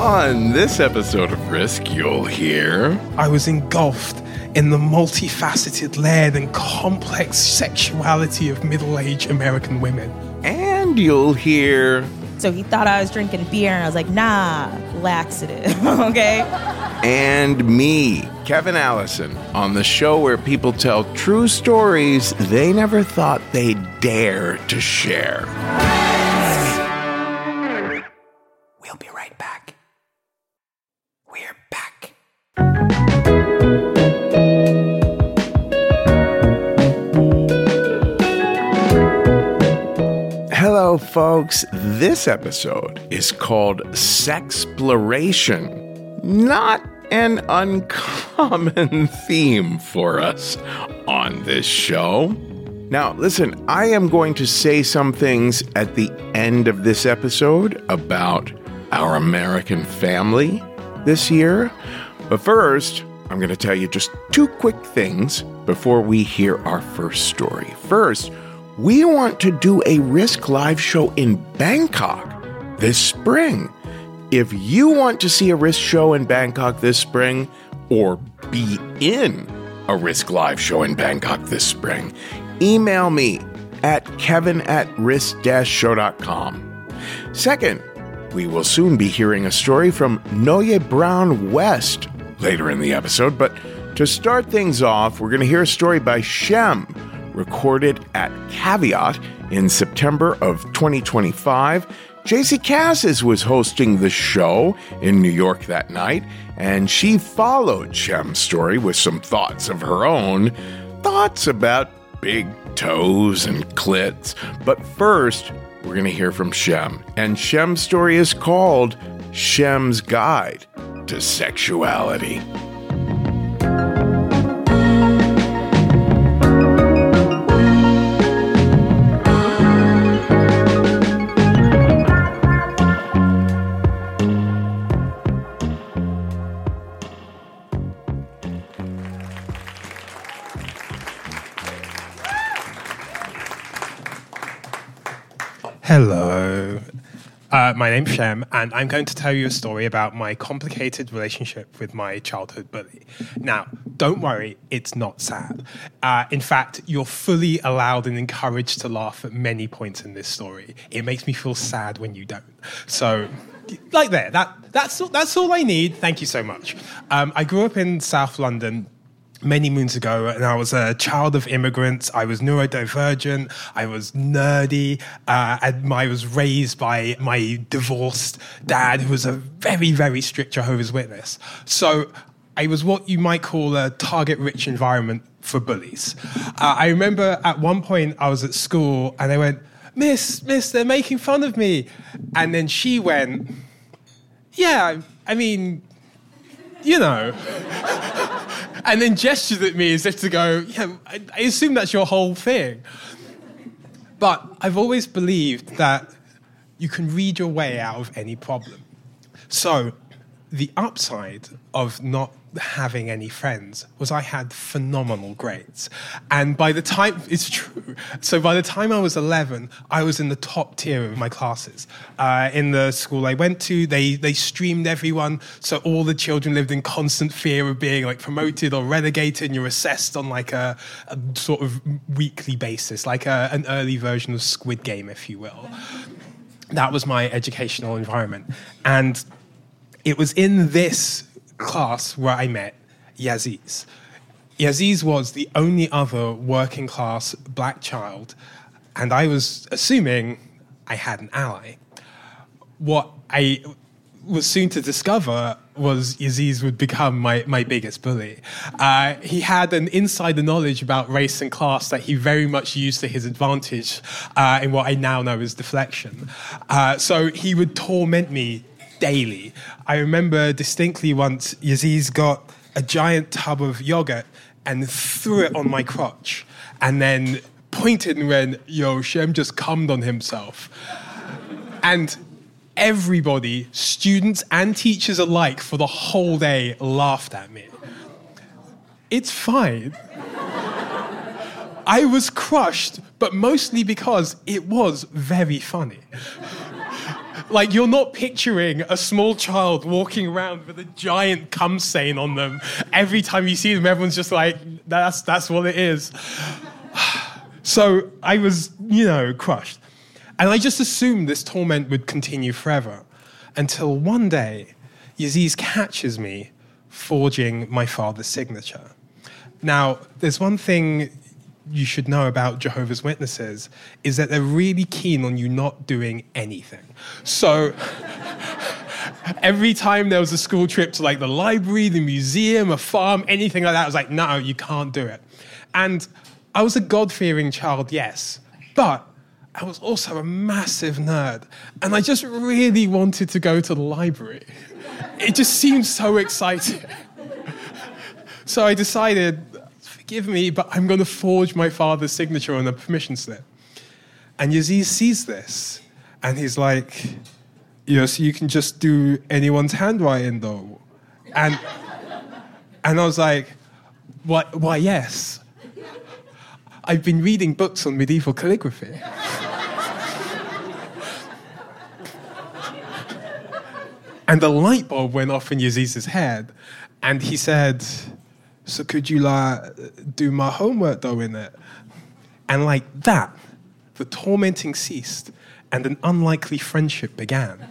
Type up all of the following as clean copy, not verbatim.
On this episode of Risk, you'll hear... I was engulfed in the multifaceted, layered, and complex sexuality of middle-aged American women. And you'll hear... So he thought I was drinking beer, and I was like, nah, laxative, okay? And me, Kevin Allison, on the show where people tell true stories they never thought they'd dare to share. We'll be right back. We're back. Hello, folks. This episode is called Sexploration. Not an uncommon theme for us on this show. Now, listen, I am going to say some things at the end of this episode about our American family this year. But first, I'm going to tell you just two quick things before we hear our first story. First, we want to do a Risk Live show in Bangkok this spring. If you want to see a Risk show in Bangkok this spring, or be in a Risk Live show in Bangkok this spring, email me at kevin@risk-show.com. Second, we will soon be hearing a story from Noye Brown West later in the episode, but to start things off, we're going to hear a story by Shem, recorded at Caveat in September of 2025. JC Cassis was hosting the show in New York that night, and she followed Shem's story with some thoughts of her own, thoughts about big toes and clits. But first, we're going to hear from Shem, and Shem's story is called Shem's Guide to Sexuality. Hello. My name's Shem, and I'm going to tell you a story about my complicated relationship with my childhood bully. Now, don't worry, it's not sad. In fact, you're fully allowed and encouraged to laugh at many points in this story. It makes me feel sad when you don't. So, like there, that's all I need. Thank you so much. I grew up in South London many moons ago, and I was a child of immigrants. I was neurodivergent. I was nerdy. And I was raised by my divorced dad, who was a very, very strict Jehovah's Witness. So I was what you might call a target-rich environment for bullies. I remember at one point I was at school, and I went, Miss, they're making fun of me. And then she went, yeah, I mean, you know... And then gestured at me as if to go, yeah, I assume that's your whole thing. But I've always believed that you can read your way out of any problem. So the upside of not having any friends was I had phenomenal grades. And by the time, it's true, so by the time I was 11, I was in the top tier of my classes. In the school I went to, they streamed everyone, so all the children lived in constant fear of being like promoted or relegated, and you're assessed on like a sort of weekly basis, like an early version of Squid Game, if you will. That was my educational environment. And it was in this class where I met Yaziz. Yaziz was the only other working class black child, and I was assuming I had an ally. What I was soon to discover was Yaziz would become my biggest bully. He had an insider knowledge about race and class that he very much used to his advantage in what I now know as deflection. So he would torment me daily. I remember distinctly once Yaziz got a giant tub of yogurt and threw it on my crotch and then pointed and went, yo, Shem just cummed on himself. And everybody, students and teachers alike, for the whole day laughed at me. It's fine. I was crushed, but mostly because it was very funny. Like, you're not picturing a small child walking around with a giant cum stain on them. Every time you see them, everyone's just like, that's what it is. So I was, crushed. And I just assumed this torment would continue forever until one day, Yaziz catches me forging my father's signature. Now, there's one thing you should know about Jehovah's Witnesses is that they're really keen on you not doing anything. So every time there was a school trip to like the library, the museum, a farm, anything like that, I was like, no, you can't do it. And I was a God-fearing child, yes, but I was also a massive nerd. And I just really wanted to go to the library. It just seemed so exciting. So I decided, forgive me, but I'm going to forge my father's signature on a permission slip. And Yaziz sees this, and he's like, so you can just do anyone's handwriting, though. And I was like, why, yes. I've been reading books on medieval calligraphy. And the light bulb went off in Yaziz's head, and he said, so could you do my homework though in it? And like that, the tormenting ceased, and an unlikely friendship began.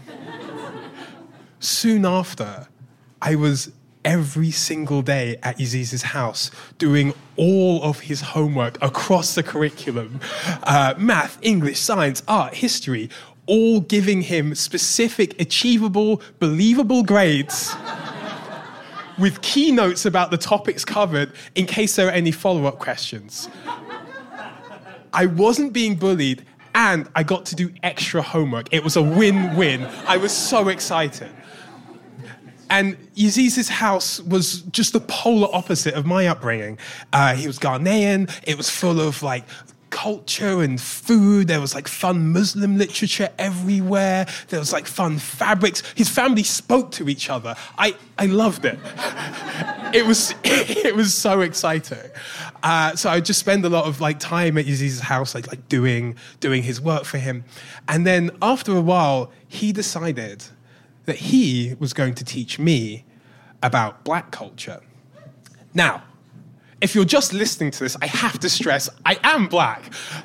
Soon after, I was every single day at Yaziz's house doing all of his homework across the curriculum, math, English, science, art, history, all giving him specific, achievable, believable grades with keynotes about the topics covered in case there are any follow-up questions. I wasn't being bullied, and I got to do extra homework. It was a win-win. I was so excited. And Yaziz's house was just the polar opposite of my upbringing. He was Ghanaian. It was full of like culture and food. There was like fun Muslim literature everywhere. There was like fun fabrics. His family spoke to each other. I loved it. It was so exciting. So I just spend a lot of like time at Yaziz's house, like doing his work for him. And then after a while, he decided that he was going to teach me about black culture. Now, if you're just listening to this, I have to stress, I am black.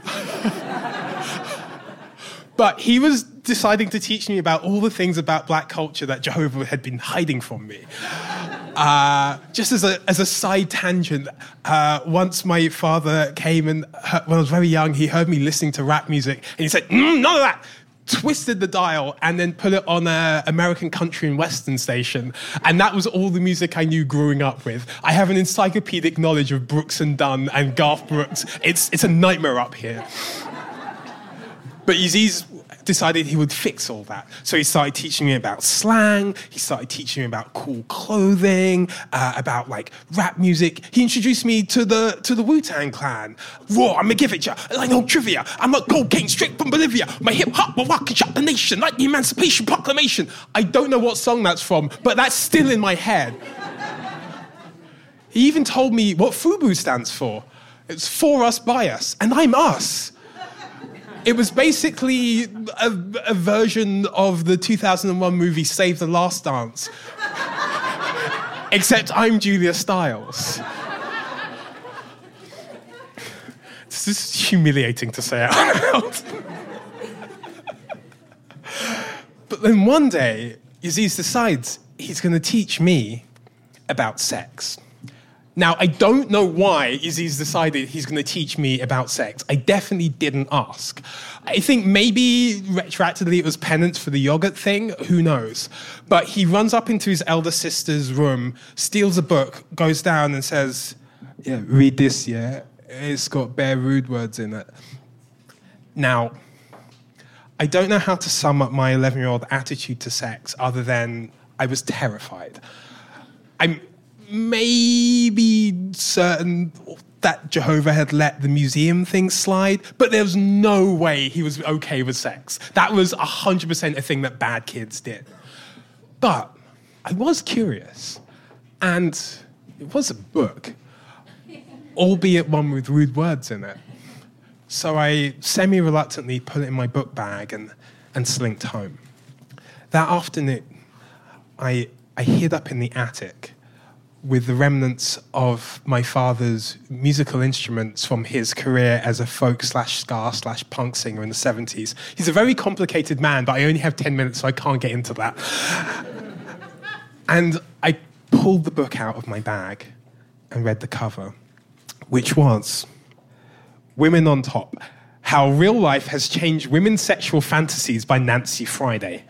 But he was deciding to teach me about all the things about black culture that Jehovah had been hiding from me. Just as a side tangent, once my father came and when I was very young, he heard me listening to rap music, and he said, none of that. Twisted the dial and then put it on an American country and western station. And that was all the music I knew growing up with. I have an encyclopedic knowledge of Brooks and Dunn and Garth Brooks. It's a nightmare up here. But Yaziz decided he would fix all that. So he started teaching me about slang. He started teaching me about cool clothing, about like rap music. He introduced me to the Wu-Tang Clan. Raw, I'ma give it ya. Like no trivia. I'm like cocaine straight from Bolivia. My hip hop will rock and shock the nation like the Emancipation Proclamation. I don't know what song that's from, but that's still in my head. He even told me what FUBU stands for. It's for us, by us, and I'm us. It was basically a version of the 2001 movie Save the Last Dance. Except I'm Julia Stiles. This is humiliating to say out loud. But then one day, Yaziz decides he's going to teach me about sex. Now, I don't know why Yaziz decided he's going to teach me about sex. I definitely didn't ask. I think maybe retroactively it was penance for the yogurt thing. Who knows? But he runs up into his elder sister's room, steals a book, goes down and says, yeah, read this, yeah? It's got bare rude words in it. Now, I don't know how to sum up my 11-year-old attitude to sex other than I was terrified. I'm maybe certain that Jehovah had let the museum thing slide, but there was no way he was okay with sex. That was 100% a thing that bad kids did. But I was curious, and it was a book, albeit one with rude words in it. So I semi-reluctantly put it in my book bag and slinked home. that afternoon, I hid up in the attic with the remnants of my father's musical instruments from his career as a folk/ska/punk singer in the 70s. He's a very complicated man, but I only have 10 minutes, so I can't get into that. And I pulled the book out of my bag and read the cover, which was Women on Top: How Real Life Has Changed Women's Sexual Fantasies by Nancy Friday.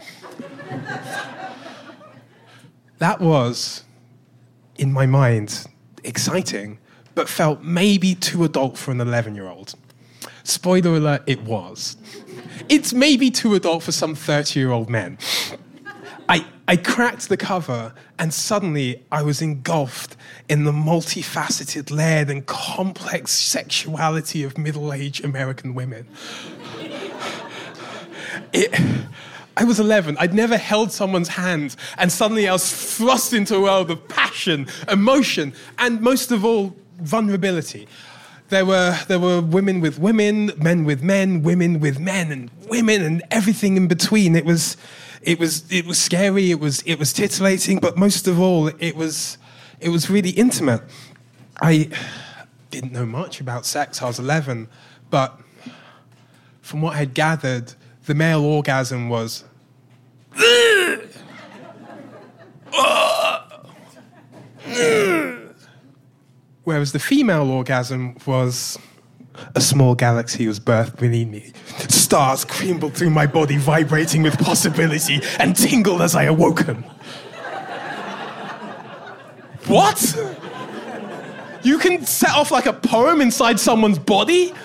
That was, in my mind, exciting, but felt maybe too adult for an 11-year-old. Spoiler alert, it was. It's maybe too adult for some 30-year-old men. I cracked the cover, and suddenly I was engulfed in the multifaceted, layered, and complex sexuality of middle-aged American women. I was 11. I'd never held someone's hand, and suddenly I was thrust into a world of passion, emotion, and most of all, vulnerability. There were women with women, men with men, women with men, and women, and everything in between. It was scary. It was titillating, but most of all, it was really intimate. I didn't know much about sex. I was 11, but from what I had gathered, the male orgasm was whereas the female orgasm was a small galaxy was birthed within me. Stars crumbled through my body, vibrating with possibility, and tingled as I awoken. What? You can set off like a poem inside someone's body?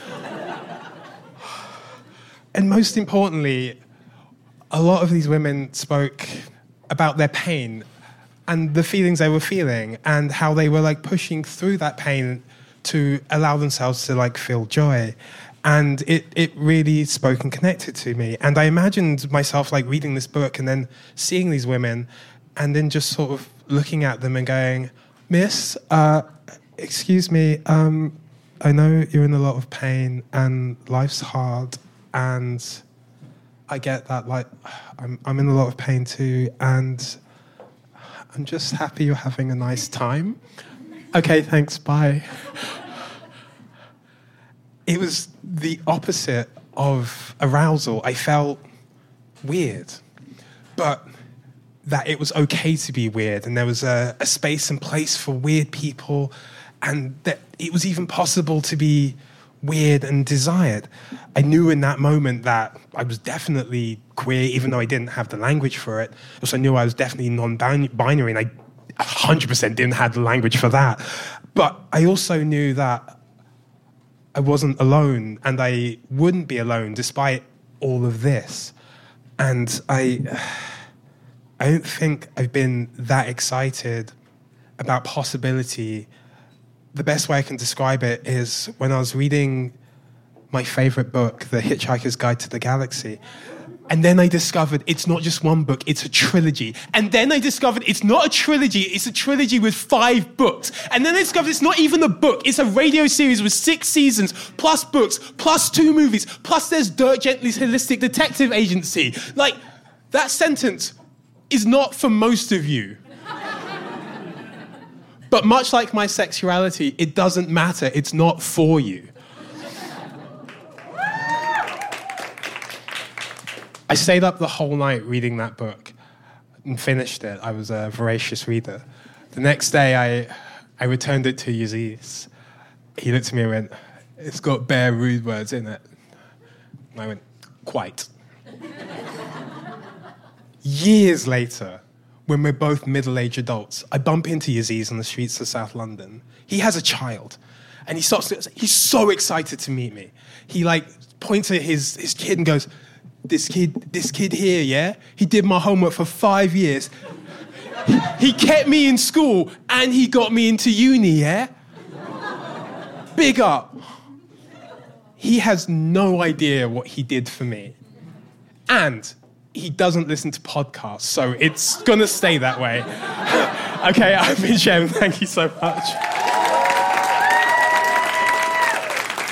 And most importantly, a lot of these women spoke about their pain and the feelings they were feeling and how they were like pushing through that pain to allow themselves to like feel joy. And it really spoke and connected to me. And I imagined myself like reading this book and then seeing these women and then just sort of looking at them and going, Miss, excuse me, I know you're in a lot of pain and life's hard and I get that, like, I'm in a lot of pain too and I'm just happy you're having a nice time. Okay, thanks, bye. It was the opposite of arousal. I felt weird, but that it was okay to be weird, and there was a space and place for weird people, and that it was even possible to be weird and desired. I knew in that moment that I was definitely queer, even though I didn't have the language for it. Also, I knew I was definitely non-binary, and I 100% didn't have the language for that. But I also knew that I wasn't alone, and I wouldn't be alone despite all of this. And I don't think I've been that excited about possibility. The best way I can describe it is when I was reading my favorite book, The Hitchhiker's Guide to the Galaxy. And then I discovered it's not just one book, it's a trilogy. And then I discovered it's not a trilogy, it's a trilogy with 5 books. And then I discovered it's not even a book, it's a radio series with 6 seasons, plus books, plus 2 movies, plus there's Dirk Gently's Holistic Detective Agency. Like, that sentence is not for most of you. But much like my sexuality, it doesn't matter, it's not for you. I stayed up the whole night reading that book and finished it. I was a voracious reader. The next day, I returned it to Aziz. He looked at me and went, "It's got bare rude words in it." And I went, "Quite." Years later, when we're both middle-aged adults, I bump into Aziz on the streets of South London. He has a child, and he's so excited to meet me. He like points at his kid and goes, This kid here, yeah? He did my homework for 5 years. He kept me in school and he got me into uni, yeah? Big up. He has no idea what he did for me. And he doesn't listen to podcasts, so it's gonna stay that way. Okay, I've been Shem. Thank you so much.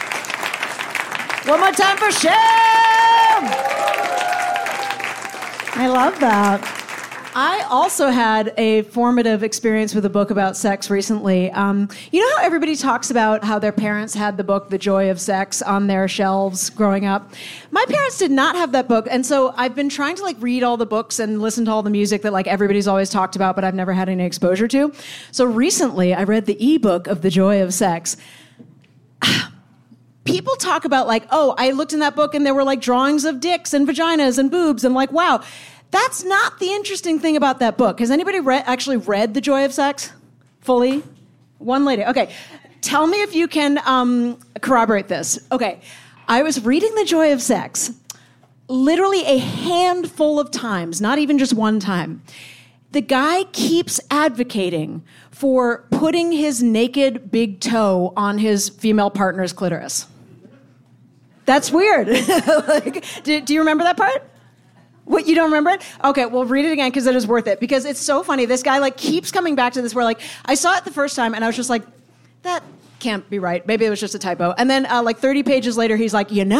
One more time for Shem! I love that. I also had a formative experience with a book about sex recently. You know how everybody talks about how their parents had the book The Joy of Sex on their shelves growing up? My parents did not have that book, and so I've been trying to read all the books and listen to all the music that everybody's always talked about, but I've never had any exposure to. So recently, I read the ebook of The Joy of Sex. People talk about I looked in that book and there were drawings of dicks and vaginas and boobs and wow. That's not the interesting thing about that book. Has anybody actually read The Joy of Sex fully? One lady. Okay. Tell me if you can corroborate this. Okay. I was reading The Joy of Sex literally a handful of times, not even just one time. The guy keeps advocating for putting his naked big toe on his female partner's clitoris. That's weird. Do you remember that part? What, you don't remember it? Okay, well, read it again because it is worth it. Because it's so funny. This guy keeps coming back to this where I saw it the first time and I was just that can't be right. Maybe it was just a typo. And then 30 pages later, he's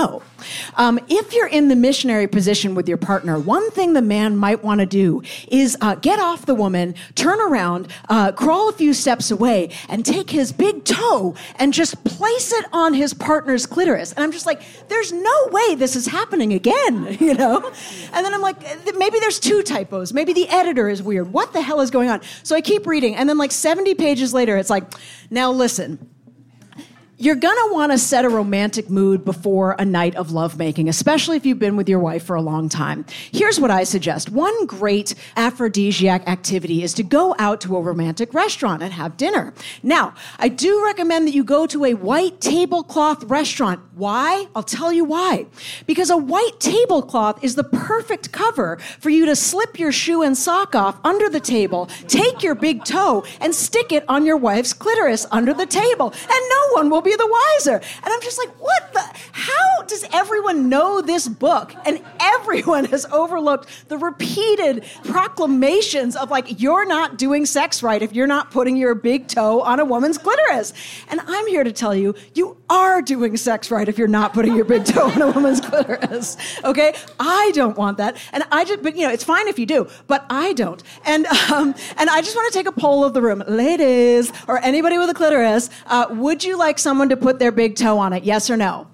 if you're in the missionary position with your partner, one thing the man might want to do is get off the woman, turn around, crawl a few steps away, and take his big toe and just place it on his partner's clitoris. And I'm just there's no way this is happening again, you know? And then I'm maybe there's two typos. Maybe the editor is weird. What the hell is going on? So I keep reading, and then 70 pages later, it's now listen. You're going to want to set a romantic mood before a night of lovemaking, especially if you've been with your wife for a long time. Here's what I suggest. One great aphrodisiac activity is to go out to a romantic restaurant and have dinner. Now, I do recommend that you go to a white tablecloth restaurant. Why? I'll tell you why. Because a white tablecloth is the perfect cover for you to slip your shoe and sock off under the table, take your big toe, and stick it on your wife's clitoris under the table. And no one will be the wiser. And I'm just what the? How does everyone know this book? And everyone has overlooked the repeated proclamations of you're not doing sex right if you're not putting your big toe on a woman's clitoris. And I'm here to tell you, you are doing sex right if you're not putting your big toe on a woman's clitoris. Okay? I don't want that. And but it's fine if you do, but I don't. And I just want to take a poll of the room. Ladies, or anybody with a clitoris, would you like someone to put their big toe on it? Yes or no?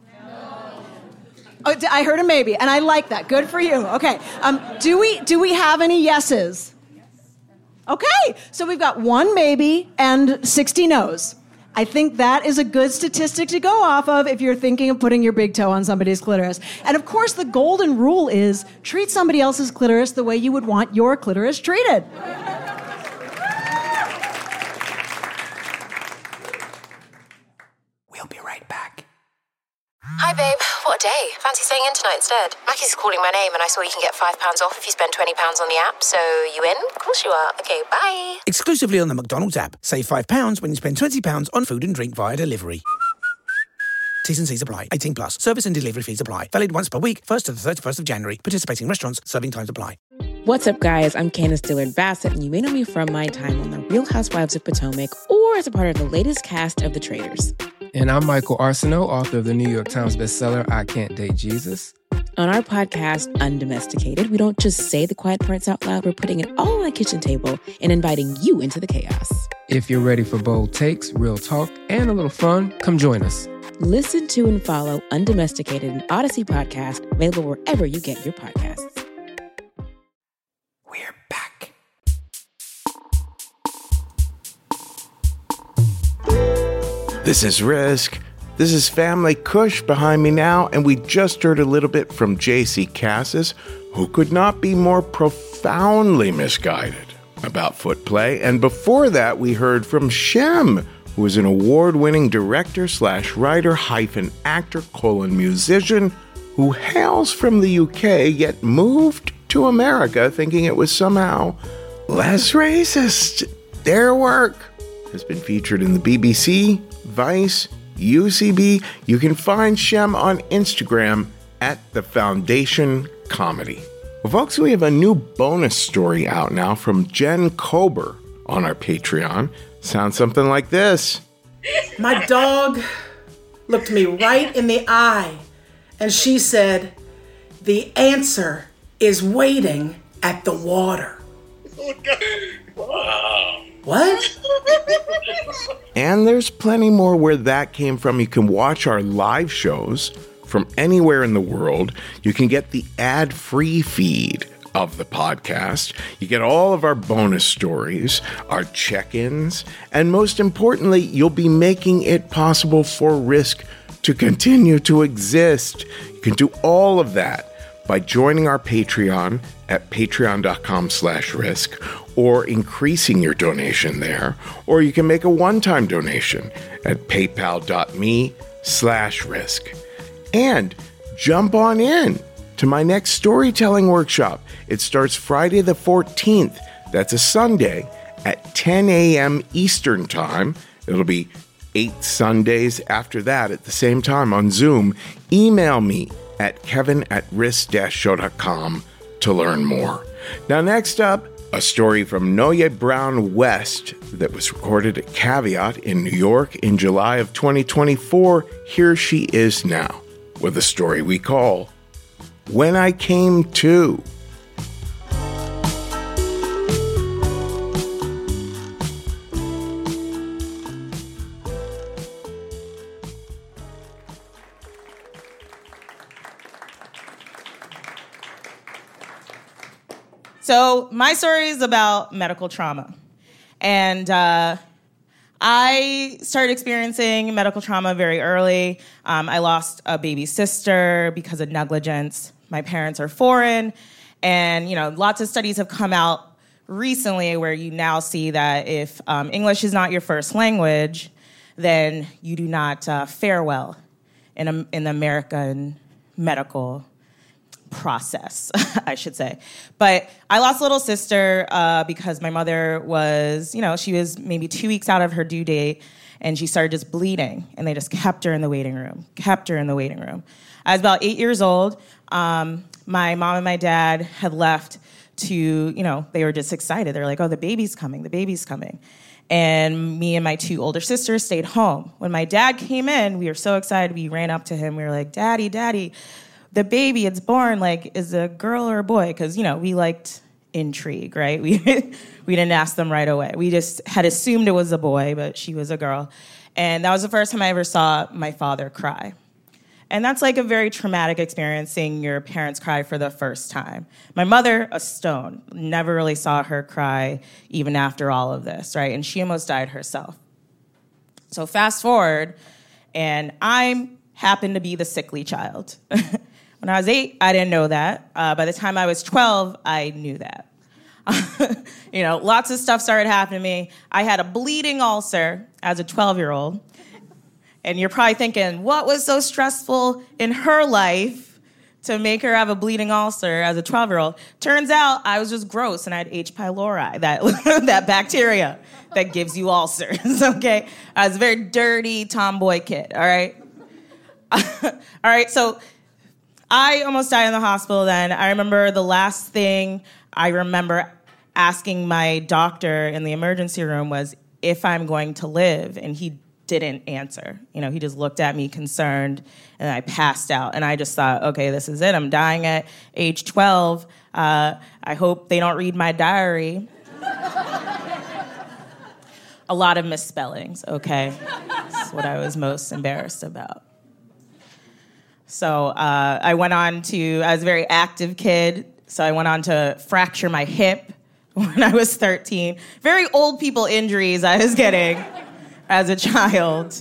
Oh, I heard a maybe, and I like that. Good for you. Okay. Do we have any yeses? Okay. So we've got one maybe and 60 no's. I think that is a good statistic to go off of if you're thinking of putting your big toe on somebody's clitoris. And of course, the golden rule is treat somebody else's clitoris the way you would want your clitoris treated. We'll be right back. Hi, babe. What a day. Fancy staying in tonight instead? Mackie's calling my name, and I saw you can get £5 off if you spend £20 on the app. So, you in? Of course you are. Okay, bye. Exclusively on the McDonald's app. Save £5 when you spend £20 on food and drink via delivery. T's and C's apply. 18 plus. Service and delivery fees apply. Valid once per week, 1st to the 31st of January. Participating restaurants, serving times apply. What's up, guys? I'm Candace Dillard-Bassett, and you may know me from my time on The Real Housewives of Potomac or as a part of the latest cast of The Traitors. And I'm Michael Arsenault, author of the New York Times bestseller, I Can't Date Jesus. On our podcast, Undomesticated, we don't just say the quiet parts out loud, we're putting it all on the kitchen table and inviting you into the chaos. If you're ready for bold takes, real talk, and a little fun, come join us. Listen to and follow Undomesticated, an Odyssey podcast, available wherever you get your podcasts. We're back. This is Risk. This is Family Kush behind me now, and we just heard a little bit from J.C. Cassis, who could not be more profoundly misguided about foot play. And before that, we heard from Shem, who is an award-winning director/writer-actor/musician who hails from the UK, yet moved to America thinking it was somehow less racist. Their work has been featured in the BBC, Vice, UCB. You can find Shem on Instagram at The Foundation Comedy. Well, folks, we have a new bonus story out now from Jen Kober on our Patreon. Sounds something like this. My dog looked me right in the eye, and she said, "The answer is waiting at the water. Wow. What? And there's plenty more where that came from. You can watch our live shows from anywhere in the world. You can get the ad-free feed of the podcast. You get all of our bonus stories, our check-ins, and most importantly, you'll be making it possible for Risk to continue to exist. You can do all of that by joining our Patreon at patreon.com/risk, or increasing your donation there, or you can make a one-time donation at paypal.me/risk. And jump on in to my next storytelling workshop. It starts Friday the 14th. That's a Sunday at 10 a.m. Eastern Time. It'll be 8 Sundays after that at the same time on Zoom. Email me at kevin@risk-show.com to learn more. Now, next up, a story from Noye Brown West that was recorded at Caveat in New York in July of 2024. Here she is now with a story we call When I Came To. So my story is about medical trauma. And I started experiencing medical trauma very early. I lost a baby sister because of negligence. My parents are foreign. And, lots of studies have come out recently where you now see that if English is not your first language, then you do not fare well in the American medical process, I should say. But I lost a little sister because my mother was, she was maybe 2 weeks out of her due date, and she started just bleeding, and they just kept her in the waiting room. I was about 8 years old. My mom and my dad had left to, they were just excited. They're like, oh, the baby's coming. And me and my 2 older sisters stayed home. When my dad came in, we were so excited. We ran up to him. We were like, Daddy, the baby, it's born, is a girl or a boy? Because, we liked intrigue, right? We didn't ask them right away. We just had assumed it was a boy, but she was a girl. And that was the first time I ever saw my father cry. And that's a very traumatic experience, seeing your parents cry for the first time. My mother, a stone, never really saw her cry even after all of this, right? And she almost died herself. So fast forward, and I happened to be the sickly child. When I was 8, I didn't know that. By the time I was 12, I knew that. Lots of stuff started happening to me. I had a bleeding ulcer as a 12-year-old. And you're probably thinking, what was so stressful in her life to make her have a bleeding ulcer as a 12-year-old? Turns out I was just gross, and I had H. pylori, that bacteria that gives you ulcers, okay? I was a very dirty tomboy kid, all right? All right, so I almost died in the hospital then. I remember the last thing I remember asking my doctor in the emergency room was if I'm going to live, and he didn't answer. He just looked at me concerned, and I passed out. And I just thought, okay, this is it. I'm dying at age 12. I hope they don't read my diary. A lot of misspellings, okay? That's what I was most embarrassed about. So I was a very active kid, so I went on to fracture my hip when I was 13. Very old people injuries I was getting as a child.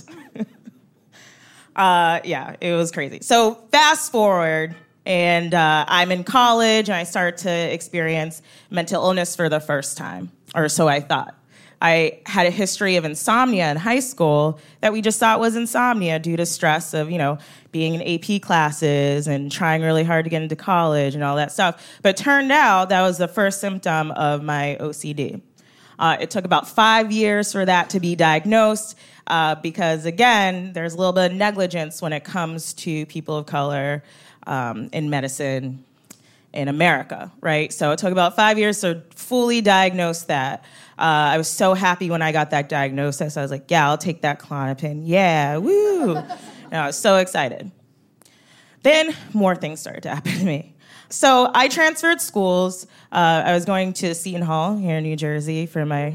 It was crazy. So fast forward, and I'm in college, and I start to experience mental illness for the first time, or so I thought. I had a history of insomnia in high school that we just thought was insomnia due to stress of, being in AP classes and trying really hard to get into college and all that stuff. But it turned out that was the first symptom of my OCD. It took about 5 years for that to be diagnosed because, again, there's a little bit of negligence when it comes to people of color in medicine in America, right? So it took about 5 years to fully diagnose that. I was so happy when I got that diagnosis. I was like, yeah, I'll take that Klonopin. Yeah, woo. And I was so excited. Then more things started to happen to me. So I transferred schools. I was going to Seton Hall here in New Jersey for my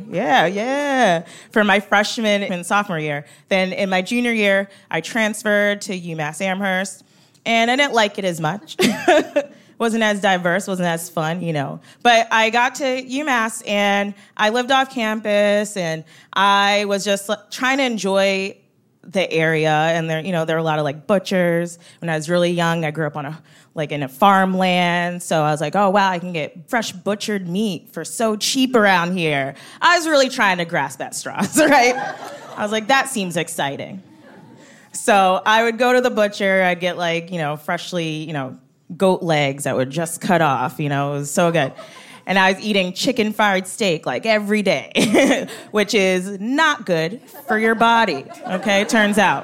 for my freshman and sophomore year. Then in my junior year, I transferred to UMass Amherst, and I didn't like it as much. Wasn't as diverse, wasn't as fun, But I got to UMass, and I lived off campus, and I was just trying to enjoy the area. And there were a lot of like butchers. When I was really young, I grew up on in a farmland. So I was like, oh wow, I can get fresh butchered meat for so cheap around here. I was really trying to grasp at straws, right? I was like, that seems exciting. So I would go to the butcher, I'd get freshly, goat legs that were just cut off, it was so good. And I was eating chicken fried steak every day, which is not good for your body, okay, turns out.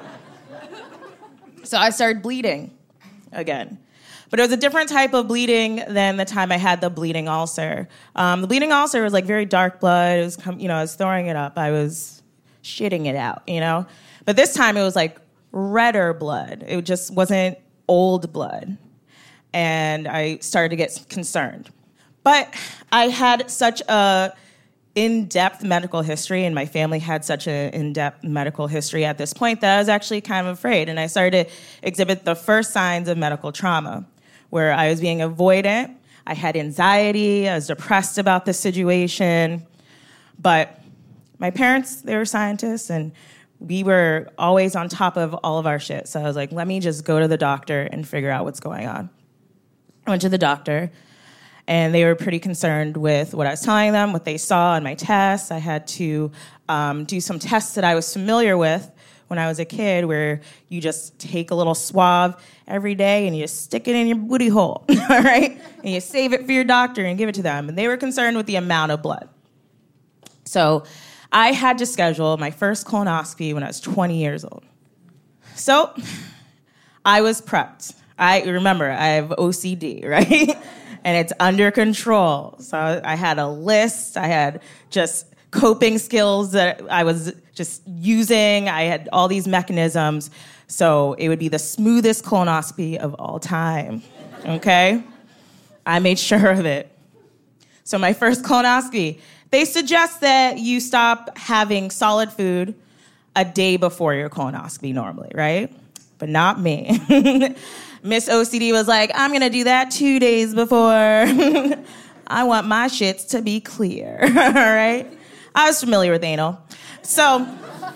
So I started bleeding again. But it was a different type of bleeding than the time I had the bleeding ulcer. The bleeding ulcer was very dark blood. It was, I was throwing it up. I was shitting it out, But this time it was redder blood. It just wasn't old blood. And I started to get concerned. But I had such a in-depth medical history, and my family had such an in-depth medical history at this point that I was actually kind of afraid. And I started to exhibit the first signs of medical trauma, where I was being avoidant, I had anxiety, I was depressed about the situation. But my parents, they were scientists, and we were always on top of all of our shit. So I was like, let me just go to the doctor and figure out what's going on. I went to the doctor, and they were pretty concerned with what I was telling them, what they saw in my tests. I had to do some tests that I was familiar with when I was a kid, where you just take a little swab every day and you just stick it in your booty hole, all right? And you save it for your doctor and give it to them. And they were concerned with the amount of blood. So I had to schedule my first colonoscopy when I was 20 years old. So I was prepped. I have OCD, right? And it's under control. So I had a list. I had just coping skills that I was just using. I had all these mechanisms. So it would be the smoothest colonoscopy of all time, okay? I made sure of it. So my first colonoscopy, they suggest that you stop having solid food a day before your colonoscopy normally, right? But not me. Miss OCD was like, I'm going to do that 2 days before. I want my shits to be clear, all right? I was familiar with anal. So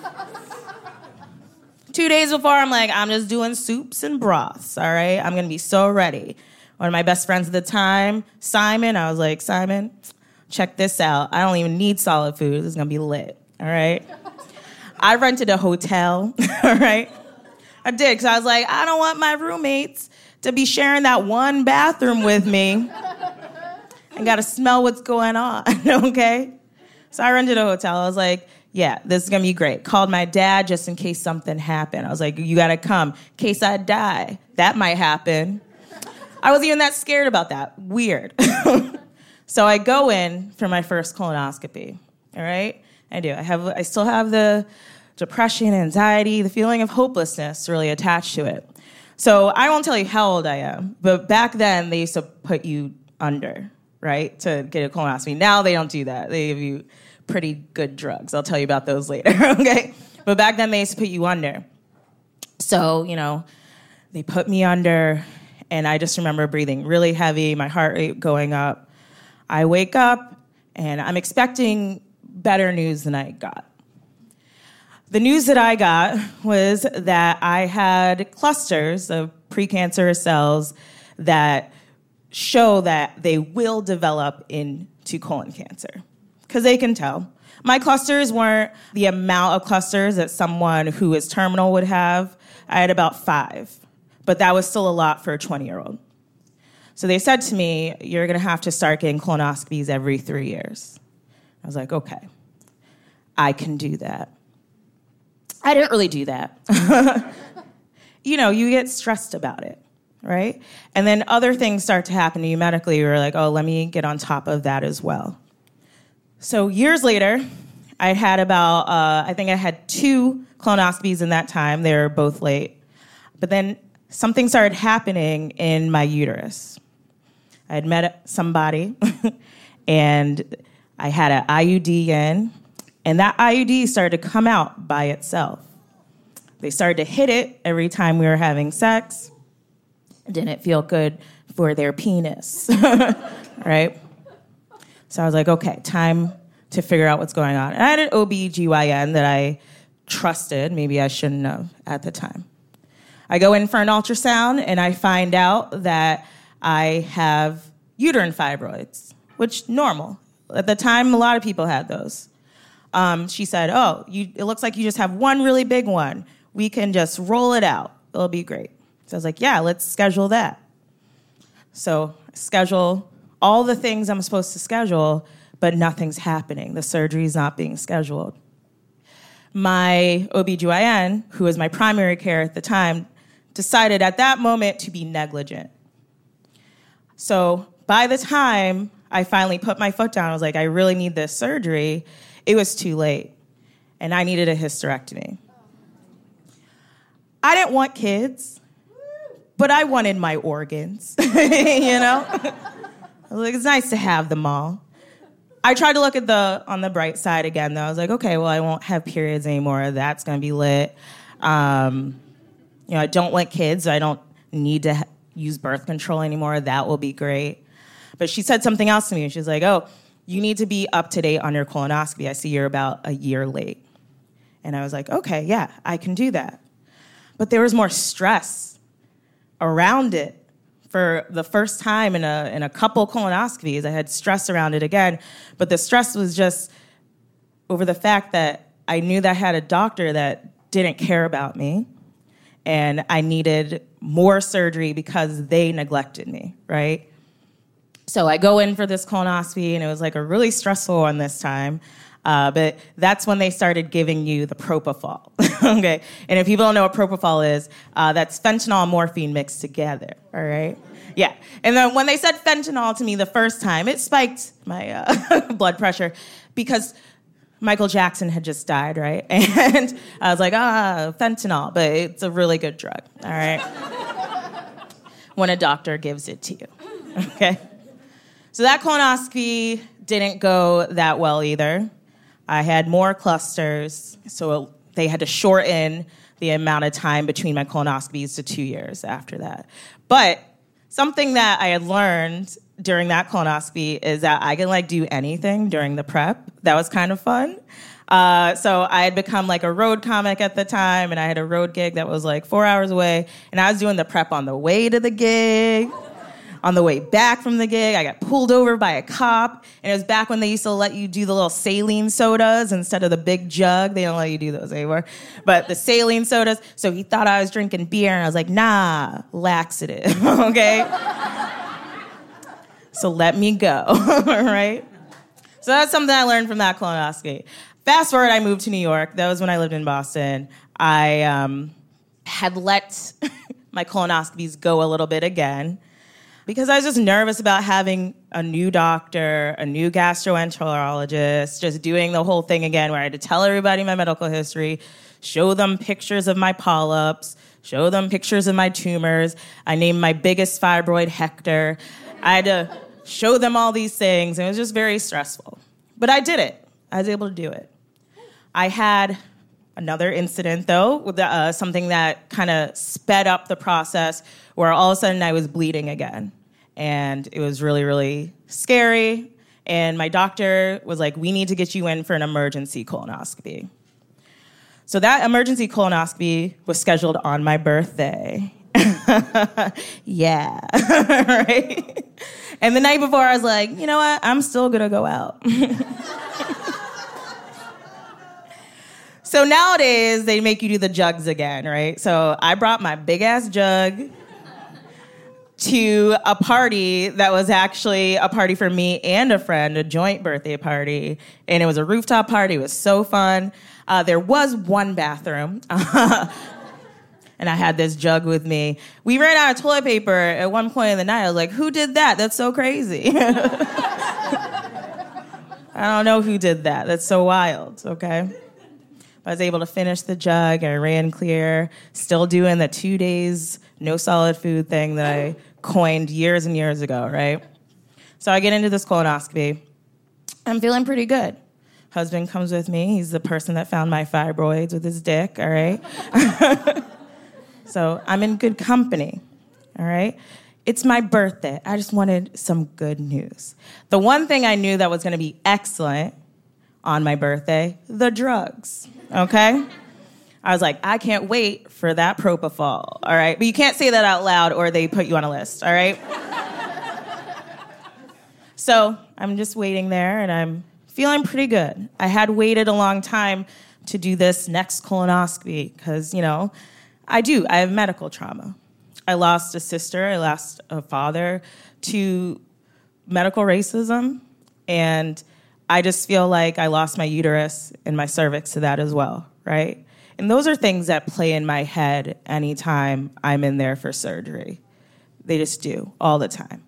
2 days before, I'm like, I'm just doing soups and broths, all right? I'm going to be so ready. One of my best friends at the time, Simon, I was like, Simon, check this out. I don't even need solid food. This is going to be lit, all right? I rented a hotel, all right? I did, because I was like, I don't want my roommates to be sharing that one bathroom with me. I got to smell what's going on, okay? So I rented a hotel. I was like, yeah, this is going to be great. Called my dad just in case something happened. I was like, you got to come in case I die. That might happen. I wasn't even that scared about that. Weird. So I go in for my first colonoscopy, all right? I do. I still have the depression, anxiety, the feeling of hopelessness really attached to it. So I won't tell you how old I am, but back then they used to put you under, right, to get a colonoscopy. Now they don't do that. They give you pretty good drugs. I'll tell you about those later, okay? But back then they used to put you under. So, they put me under, and I just remember breathing really heavy, my heart rate going up. I wake up, and I'm expecting better news than I got. The news that I got was that I had clusters of precancerous cells that show that they will develop into colon cancer, because they can tell. My clusters weren't the amount of clusters that someone who is terminal would have. I had about 5, but that was still a lot for a 20-year-old. So they said to me, you're going to have to start getting colonoscopies every 3 years. I was like, okay, I can do that. I didn't really do that. You get stressed about it, right? And then other things start to happen to you medically. You're like, oh, let me get on top of that as well. So years later, I had I think I had 2 colonoscopies in that time. They were both late. But then something started happening in my uterus. I had met somebody, and I had an IUD in, and that IUD started to come out by itself. They started to hit it every time we were having sex. It didn't feel good for their penis, right? So I was like, okay, time to figure out what's going on. And I had an OBGYN that I trusted. Maybe I shouldn't have at the time. I go in for an ultrasound, and I find out that I have uterine fibroids, which normal. At the time, a lot of people had those. She said, it looks like you just have one really big one. We can just roll it out. It'll be great. So I was like, yeah, let's schedule that. So schedule all the things I'm supposed to schedule, but nothing's happening. The surgery's not being scheduled. My OBGYN, who was my primary care at the time, decided at that moment to be negligent. So by the time I finally put my foot down, I was like, I really need this surgery. It was too late, and I needed a hysterectomy. I didn't want kids, but I wanted my organs, you know? I was like, it's nice to have them all. I tried to look at on the bright side again, though. I was like, okay, well, I won't have periods anymore. That's going to be lit. I don't want kids. So I don't need to use birth control anymore. That will be great. But she said something else to me. She's like, you need to be up to date on your colonoscopy. I see you're about a year late. And I was like, okay, yeah, I can do that. But there was more stress around it. For the first time in a couple colonoscopies, I had stress around it again. But the stress was just over the fact that I knew that I had a doctor that didn't care about me. And I needed more surgery because they neglected me, right? So I go in for this colonoscopy, and it was like a really stressful one this time. But that's when they started giving you the propofol, okay? And if people don't know what propofol is, that's fentanyl and morphine mixed together, all right? Yeah. And then when they said fentanyl to me the first time, it spiked my blood pressure because Michael Jackson had just died, right? And I was like, fentanyl, but it's a really good drug, all right? When a doctor gives it to you, okay? So that colonoscopy didn't go that well either. I had more clusters, so they had to shorten the amount of time between my colonoscopies to 2 years after that. But something that I had learned during that colonoscopy is that I can do anything during the prep. That was kind of fun. So I had become a road comic at the time, and I had a road gig that was 4 hours away, and I was doing the prep on the way to the gig. On the way back from the gig, I got pulled over by a cop, and it was back when they used to let you do the little saline sodas instead of the big jug. They don't let you do those anymore. But the saline sodas, so he thought I was drinking beer, and I was like, nah, laxative, okay? So let me go, right? So that's something I learned from that colonoscopy. Fast forward, I moved to New York. That was when I lived in Boston. I had let my colonoscopies go a little bit again, because I was just nervous about having a new doctor, a new gastroenterologist, just doing the whole thing again where I had to tell everybody my medical history, show them pictures of my polyps, show them pictures of my tumors. I named my biggest fibroid Hector. I had to show them all these things, and it was just very stressful. But I did it. I was able to do it. I had another incident, though, with something that kind of sped up the process where all of a sudden I was bleeding again. And it was really, really scary. And my doctor was like, we need to get you in for an emergency colonoscopy. So that emergency colonoscopy was scheduled on my birthday. Yeah, right? And the night before, I was like, you know what? I'm still going to go out. So nowadays, they make you do the jugs again, right? So I brought my big-ass jug to a party that was actually a party for me and a friend, a joint birthday party. And it was a rooftop party. It was so fun. There was one bathroom. And I had this jug with me. We ran out of toilet paper at one point in the night. I was like, who did that? That's so crazy. I don't know who did that. That's so wild, okay? I was able to finish the jug. I ran clear, still doing the 2 days no solid food thing that I coined years and years ago, right? So I get into this colonoscopy. I'm feeling pretty good. Husband comes with me. He's the person that found my fibroids with his dick, all right? So I'm in good company, all right? It's my birthday. I just wanted some good news. The one thing I knew that was going to be excellent on my birthday, the drugs, okay? I was like, I can't wait for that propofol, all right? But you can't say that out loud or they put you on a list, all right? So I'm just waiting there, and I'm feeling pretty good. I had waited a long time to do this next colonoscopy because, I have medical trauma. I lost a sister, I lost a father to medical racism, and I just feel like I lost my uterus and my cervix to that as well, right? And those are things that play in my head anytime I'm in there for surgery. They just do, all the time.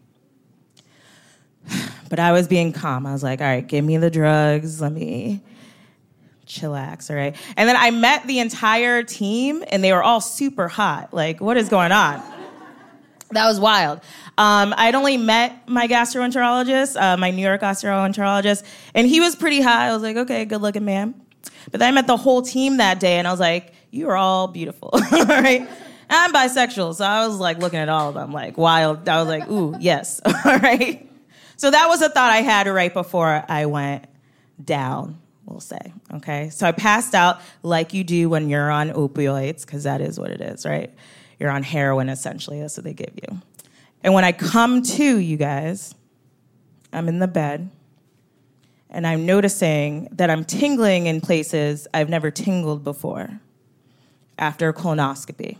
But I was being calm. I was like, all right, give me the drugs. Let me chillax, all right? And then I met the entire team, and they were all super hot. Like, what is going on? That was wild. I'd only met my gastroenterologist, my New York gastroenterologist, and he was pretty hot. I was like, okay, good looking man. But then I met the whole team that day, and I was like, you are all beautiful, all right? And I'm bisexual, so I was like looking at all of them, like wild. I was like, ooh, yes, all right? So that was a thought I had right before I went down, we'll say, okay? So I passed out like you do when you're on opioids, because that is what it is, right? You're on heroin, essentially. That's what they give you. And when I come to, you guys, I'm in the bed, and I'm noticing that I'm tingling in places I've never tingled before after a colonoscopy.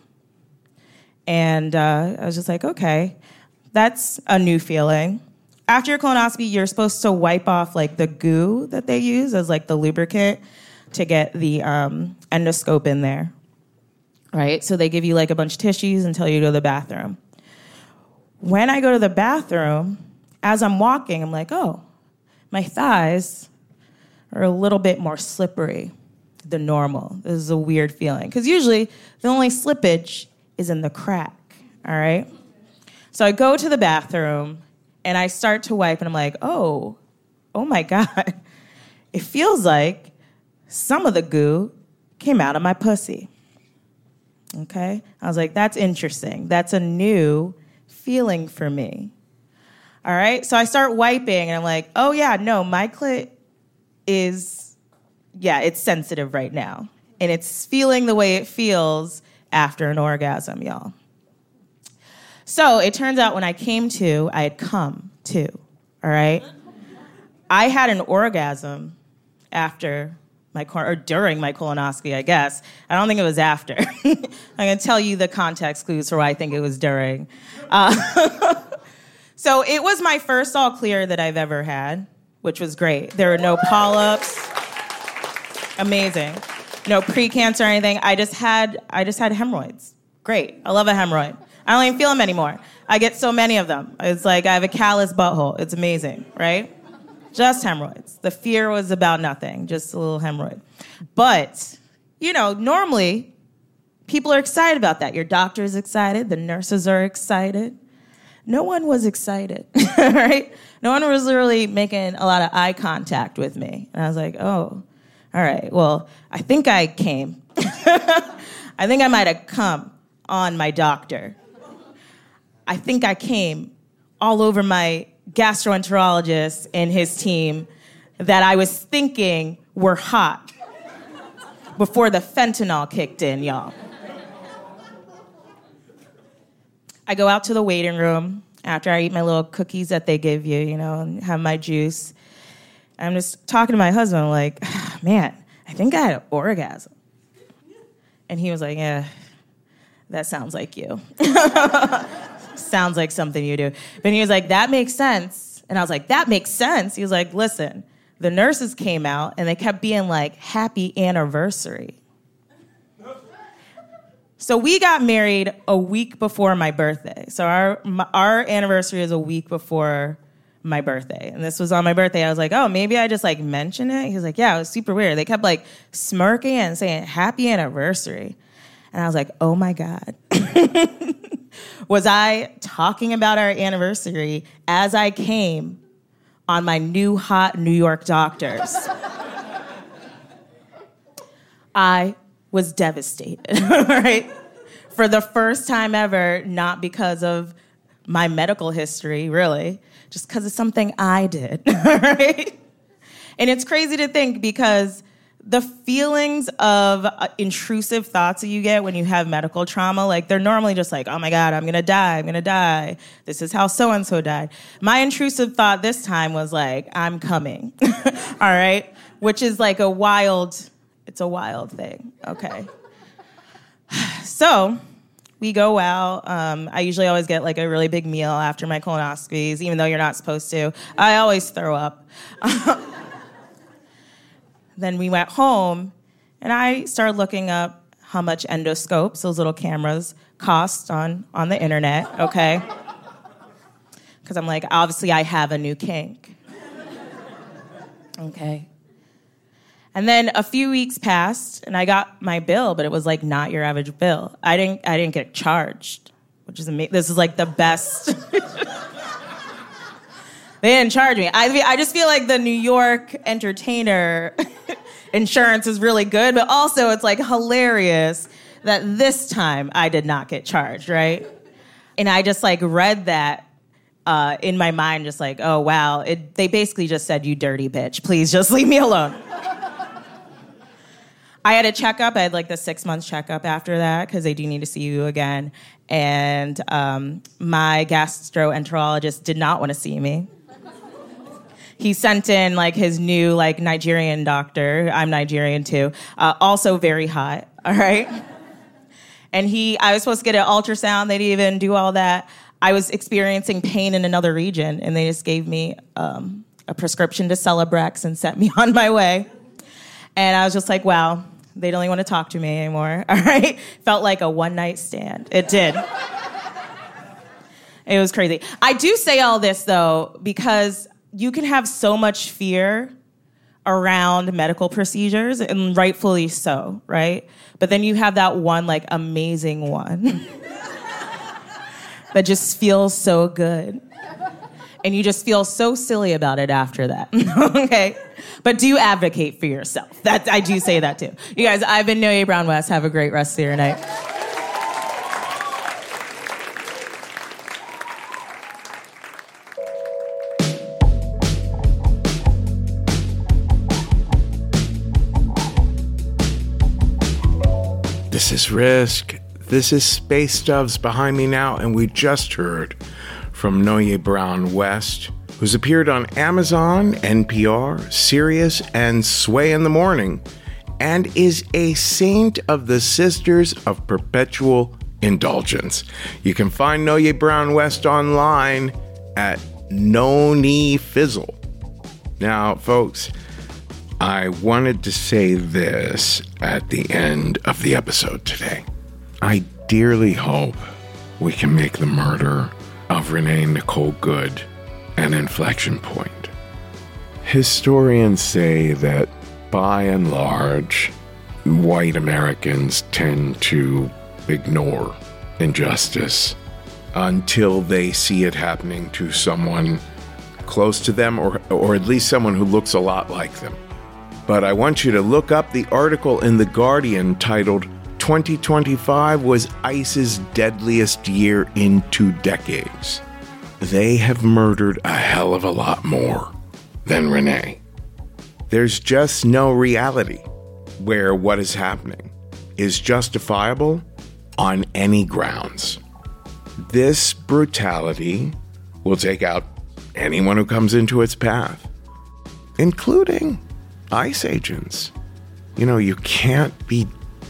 And I was just like, okay, that's a new feeling. After your colonoscopy, you're supposed to wipe off like the goo that they use as like the lubricant to get the endoscope in there, right? So they give you like a bunch of tissues and tell you to go to the bathroom. When I go to the bathroom, as I'm walking, I'm like, oh, my thighs are a little bit more slippery than normal. This is a weird feeling because usually the only slippage is in the crack, all right? So I go to the bathroom, and I start to wipe, and I'm like, oh my God. It feels like some of the goo came out of my pussy. Okay? I was like, that's interesting. That's a new feeling for me. All right? So I start wiping, and I'm like, oh, yeah, no, my clit is, it's sensitive right now. And it's feeling the way it feels after an orgasm, y'all. So it turns out when I came to, I had come to, all right? I had an orgasm after or during my colonoscopy, I guess. I don't think it was after. I'm going to tell you the context clues for why I think it was during. So it was my first all clear that I've ever had, which was great. There were no polyps. Amazing. No precancer or anything. I just had hemorrhoids. Great. I love a hemorrhoid. I don't even feel them anymore. I get so many of them. It's like I have a callous butthole. It's amazing, right? Just hemorrhoids. The fear was about nothing, just a little hemorrhoid. But, normally people are excited about that. Your doctor is excited. The nurses are excited. No one was excited, right? No one was really making a lot of eye contact with me. And I was like, oh, all right, well, I think I came. I think I might have come on my doctor. I think I came all over my gastroenterologist and his team that I was thinking were hot before the fentanyl kicked in, y'all. I go out to the waiting room after I eat my little cookies that they give you, and have my juice. I'm just talking to my husband, I'm like, man, I think I had an orgasm. And he was like, yeah, that sounds like you. Sounds like something you do. But he was like, that makes sense. And I was like, that makes sense. He was like, listen, the nurses came out and they kept being like, happy anniversary. So we got married a week before my birthday. So our anniversary is a week before my birthday. And this was on my birthday. I was like, oh, maybe I just like mention it. He was like, yeah, it was super weird. They kept like smirking and saying happy anniversary. And I was like, oh my God. Was I talking about our anniversary as I came on my new hot New York doctors. I was devastated, right? For the first time ever, not because of my medical history, really, just because of something I did, right? And it's crazy to think because the feelings of intrusive thoughts that you get when you have medical trauma, like they're normally just like, oh my God, I'm gonna die. This is how so-and-so died. My intrusive thought this time was like, I'm coming, all right? Which is like it's a wild thing, okay? So we go out. I usually always get like a really big meal after my colonoscopies, even though you're not supposed to. I always throw up. Then we went home, and I started looking up how much endoscopes, those little cameras, cost on the internet, okay? Because I'm like, obviously I have a new kink. Okay. And then a few weeks passed, and I got my bill, but it was like not your average bill. I didn't get charged, which is amazing. This is like the best. They didn't charge me. I just feel like the New York entertainer insurance is really good, but also it's like hilarious that this time I did not get charged, right? And I just like read that in my mind, just like, oh, wow. They basically just said, you dirty bitch. Please just leave me alone. I had a checkup. I had like the 6 months checkup after that because they do need to see you again. And my gastroenterologist did not want to see me. He sent in like his new like Nigerian doctor. I'm Nigerian too. Also very hot, all right? And I was supposed to get an ultrasound. They didn't even do all that. I was experiencing pain in another region, and they just gave me a prescription to Celebrex and sent me on my way. And I was just like, wow, they don't even want to talk to me anymore, all right? Felt like a one-night stand. It did. It was crazy. I do say all this, though, because you can have so much fear around medical procedures, and rightfully so, right? But then you have that one, like, amazing one that just feels so good. And you just feel so silly about it after that, okay? But do advocate for yourself. I do say that, too. You guys, I've been Noye Brown West. Have a great rest of your night. This is Risk. This is Space Doves behind me now, and we just heard from Noye Brown West, who's appeared on Amazon, NPR, Sirius, and Sway in the Morning, and is a saint of the Sisters of Perpetual Indulgence. You can find Noye Brown West online at No Knee Fizzle. Now, folks, I wanted to say this at the end of the episode today. I dearly hope we can make the murder of Renee Nicole Good an inflection point. Historians say that, by and large, white Americans tend to ignore injustice until they see it happening to someone close to them, or at least someone who looks a lot like them. But I want you to look up the article in The Guardian titled 2025 was ICE's deadliest year in 2 decades. They have murdered a hell of a lot more than Renee. There's just no reality where what is happening is justifiable on any grounds. This brutality will take out anyone who comes into its path, including ICE agents. You know, you can't be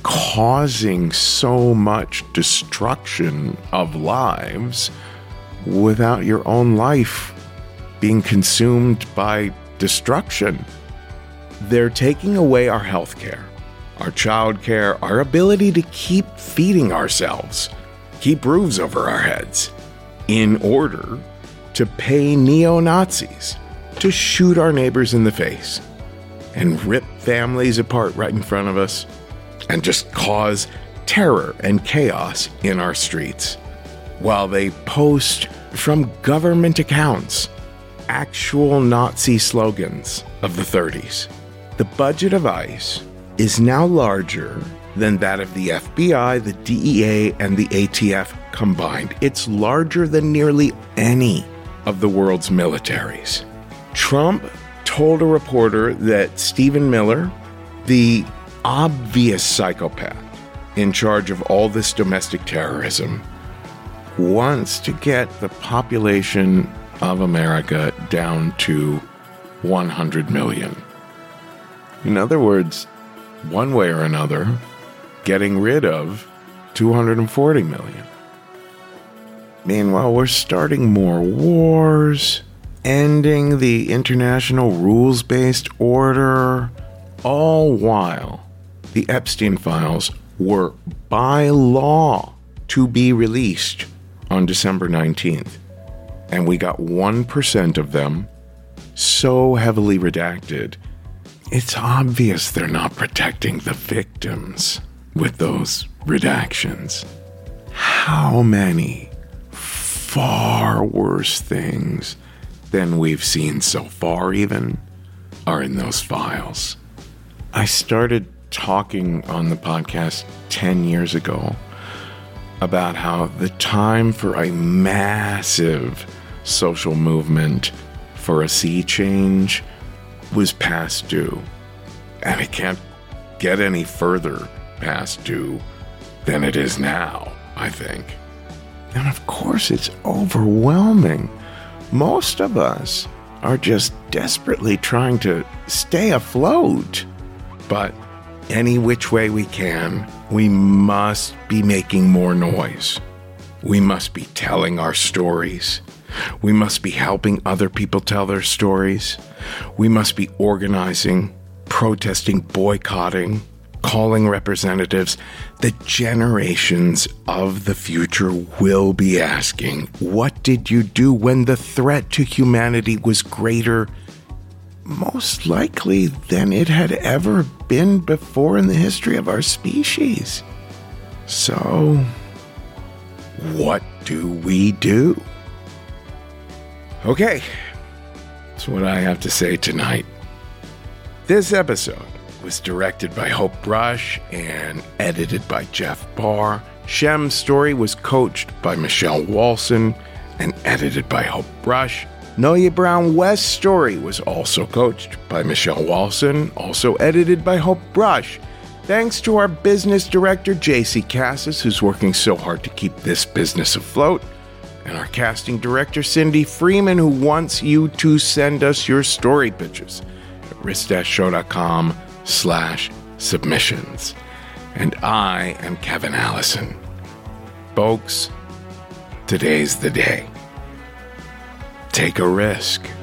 causing so much destruction of lives without your own life being consumed by destruction. They're taking away our health care, our child care, our ability to keep feeding ourselves, keep roofs over our heads, in order to pay neo-Nazis to shoot our neighbors in the face and rip families apart right in front of us and just cause terror and chaos in our streets while they post from government accounts actual Nazi slogans of the 30s. The budget of ICE is now larger than that of the FBI, the DEA, and the ATF combined. It's larger than nearly any of the world's militaries. Trump told a reporter that Stephen Miller, the obvious psychopath in charge of all this domestic terrorism, wants to get the population of America down to 100 million. In other words, one way or another, getting rid of 240 million. Meanwhile, we're starting more wars, ending the international rules-based order, all while the Epstein files were by law to be released on December 19th. And we got 1% of them so heavily redacted, it's obvious they're not protecting the victims with those redactions. How many far worse things than we've seen so far even are in those files? I started talking on the podcast 10 years ago about how the time for a massive social movement for a sea change was past due. And it can't get any further past due than it is now, I think. And of course, it's overwhelming. Most of us are just desperately trying to stay afloat. But any which way we can, we must be making more noise. We must be telling our stories. We must be helping other people tell their stories. We must be organizing, protesting, boycotting, calling representatives. The generations of the future will be asking, what did you do when the threat to humanity was greater, most likely, than it had ever been before in the history of our species? So, what do we do? Okay, that's what I have to say tonight. This episode was directed by Hope Brush and edited by Jeff Barr. Shem's story was coached by Michelle Walson and edited by Hope Brush. Noya Brown West's story was also coached by Michelle Walson, also edited by Hope Brush. Thanks to our business director, JC Cassis, who's working so hard to keep this business afloat, and our casting director, Cindy Freeman, who wants you to send us your story pitches at risk-show.com/submissions. And I am Kevin Allison. Folks, today's the day. Take a risk.